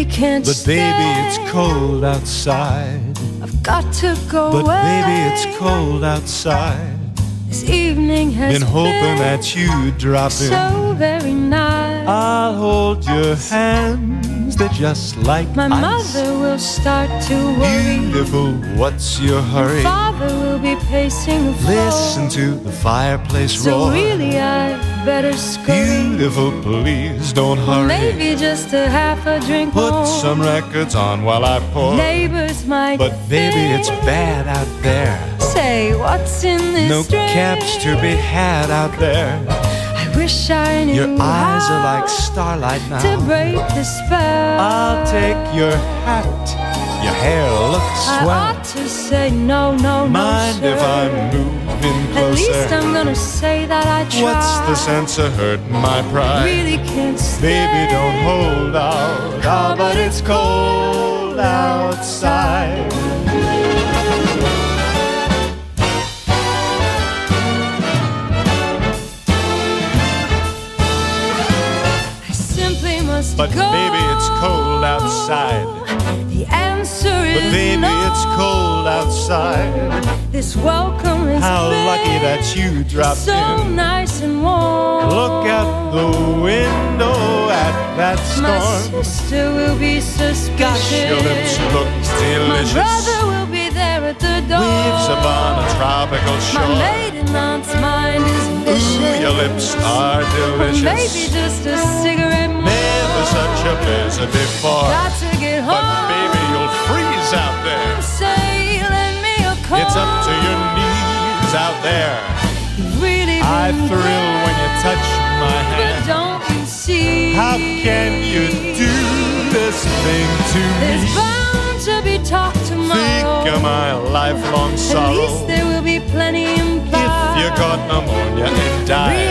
really can't But stay. baby, it's cold outside. I've got to go But away. baby, it's cold outside. This evening has Been hoping that you'd drop in. so very nice. I'll hold your hands, they're just like My ice. mother will start to worry. Beautiful, what's your hurry? Father will be pacing the floor. Listen to the fireplace So roar. really I better scurry. Beautiful, please don't hurry. Maybe just a half a drink Put more. some records on while I pour. Neighbors might But baby, think. it's bad out there. Say, what's in this No drink? cabs to be had out there. I wish I knew Your eyes are how like starlight to now. break the spell. I'll take your hat. Your hair looks I swell. ought to say no, no, Mind no, if sir. I'm moving At least closer? I'm gonna say that I tried. What's the sense of hurting my pride? Really can't stay. Baby, don't hold out. Ah, but it's cold outside. I simply must But go. baby, it's cold outside. The answer is But baby, no. it's cold outside. This welcome is How lucky that you dropped so in. nice and warm. Look out the window at that My storm. sister will be suspicious. Gosh, your lips look My delicious. brother will be there at the door. Waves upon a tropical My shore. maiden aunt's mind is vicious. Ooh, your lips are Or delicious. maybe just a cigarette more. Never such a blizzard before. Got to get home. But baby, you'll freeze out there. Say, lend me a call. It's up to your knees out there. You've really I been thrill when you touch my But hand. don't you see? How can you do this thing to There's me? bound to be talk tomorrow. Think of my lifelong At sorrow. least there will be plenty implied. If you got pneumonia and died.